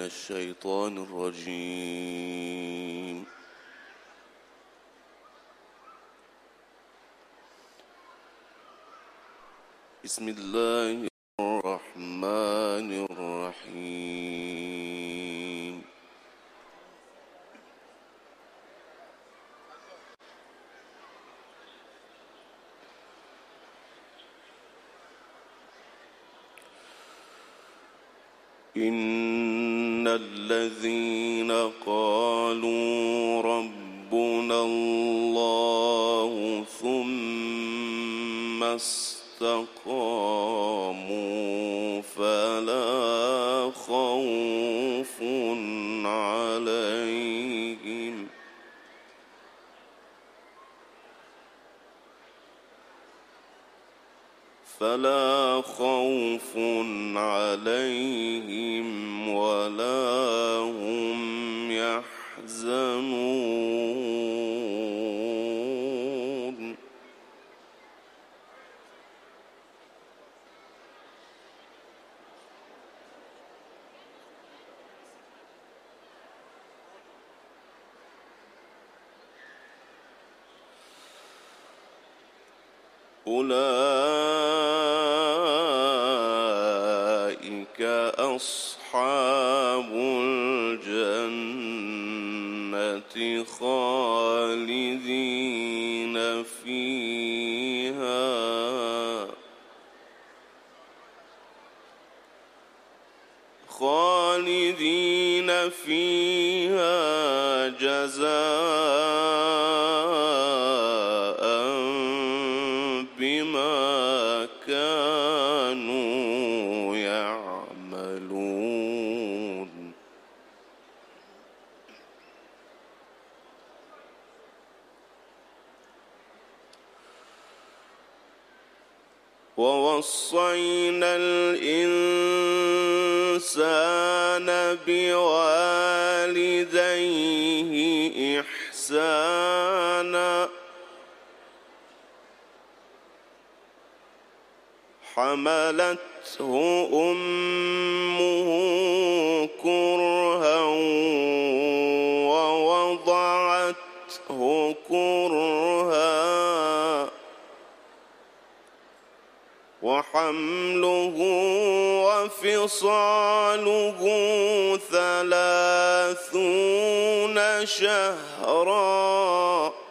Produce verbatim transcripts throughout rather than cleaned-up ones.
الشيطان الرجيم. بسم الله الرحمن الرحيم. إن الذين قالوا ربنا الله ثم استقاموا فلا خوف عليهم فلا خوف عليهم ولا هم يحزنون. أولئك أصحاب الجنة خالدين فيها خالدين فيها جزاء بما كانوا يعملون. ووصينا الإنسان بوالديه إحسانا حملته أمه كرها ووضعته كرها وحمله وفصاله ثلاثون شهرا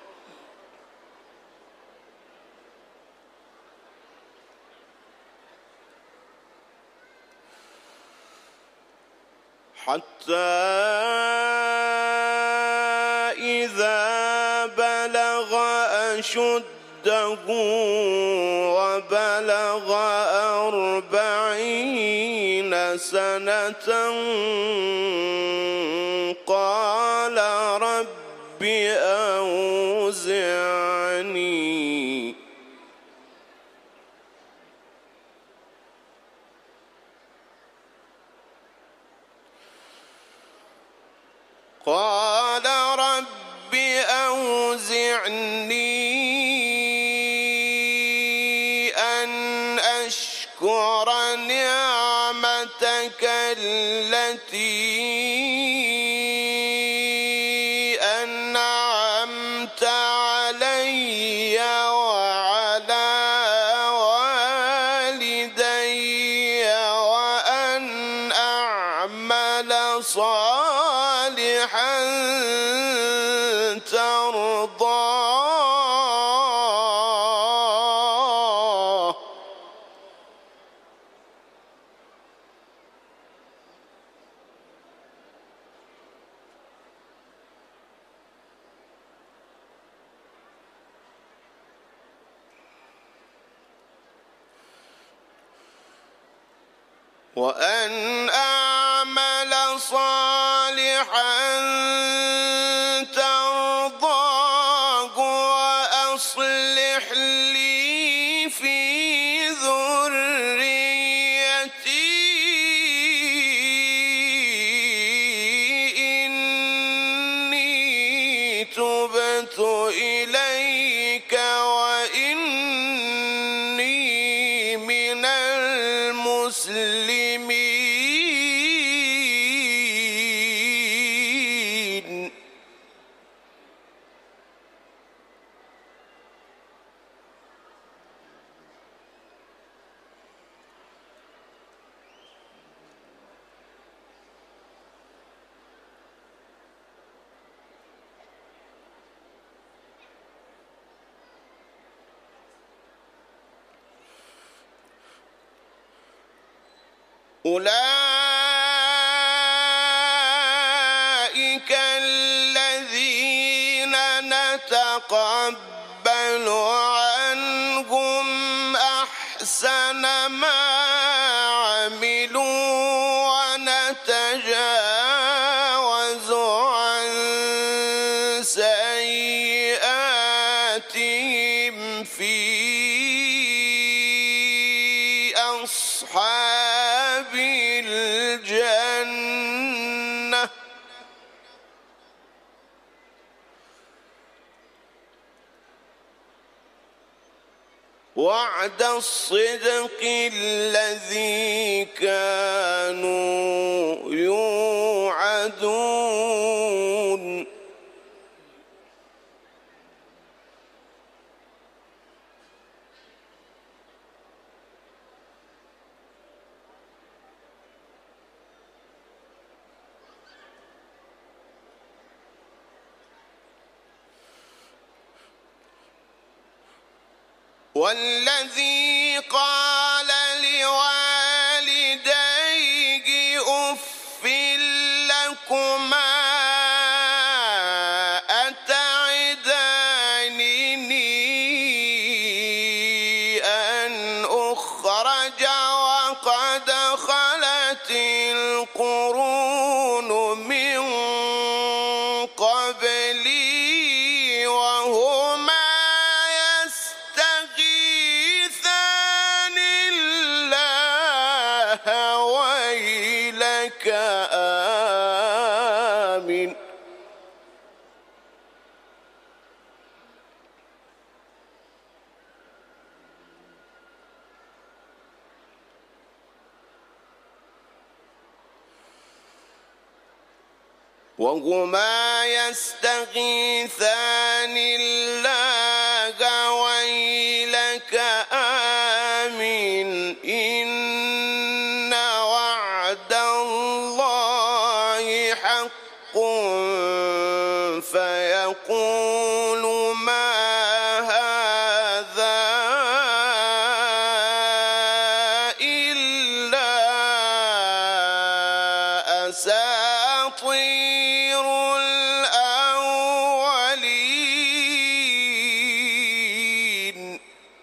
حتى إذا بلغ أشده وبلغ أربعين سنة قال رب أوزعني قال رب أوزعني أن أشكر نعمتك التي أنعمت علي وعلى والدي وأن أعمل صالحا ترضاه. وأن أعمل صالحا ترضاه وأصلح لي في ذريتي إني تبت إليك وإني من المسلمين. أولئك الذين نتقبل عنهم أحسن ما عملوا ونتجاوز عن سيئاتهم في أصحاب الجنة وعد الصدق الذي كانوا يوعدون والذي قال لوالديه أف لكما أتعدانني أن أخرج وقد خلت القرون من قبلي وهما ويلك آمن وهما يستغيثان الله ويلك آمن إن وعد الله حق فيقول ما هذا إلا أساطير الأولين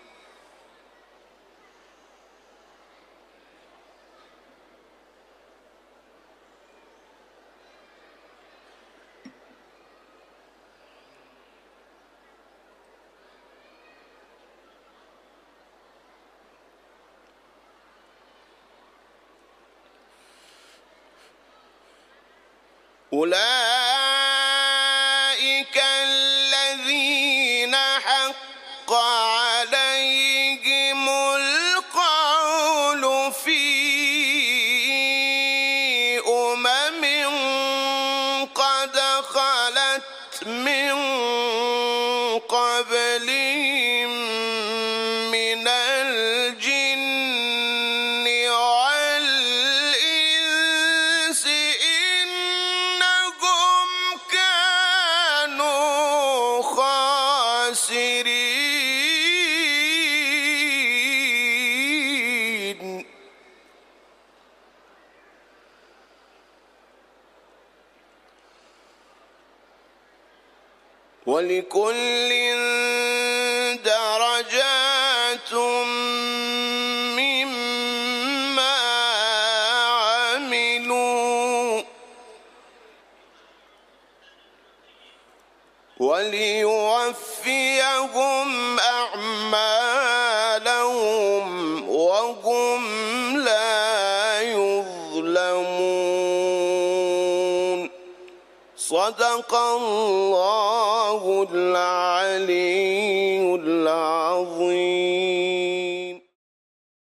أولئك الذين حق عليهم القول في أمم قد خلت من قبلهم من الجن والإنس خاسرين ولكل درجات مما عملوا وليوفيهم أعمالهم وهم لا يظلمون صدق الله العلي العظيم.